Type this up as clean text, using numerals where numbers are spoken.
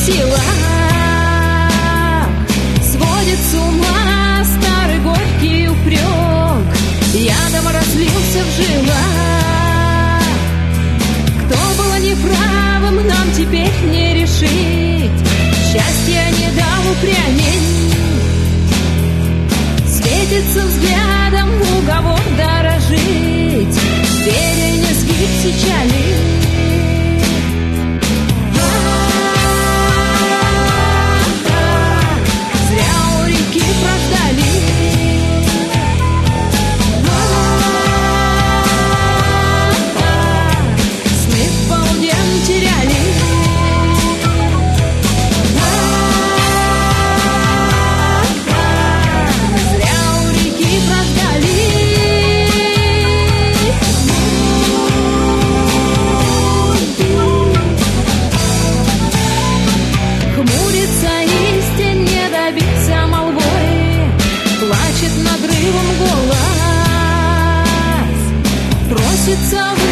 силах. Сводит с ума старый горький упрек, ядом разлился в жилах. Кто был неправым, нам теперь не решить. Счастье не дал упрямить. Светится взглядом уговор дорожить, веря не сгиб печали. Зря у реки прождали. Сны в полдень теряли. Надрывом голос просится в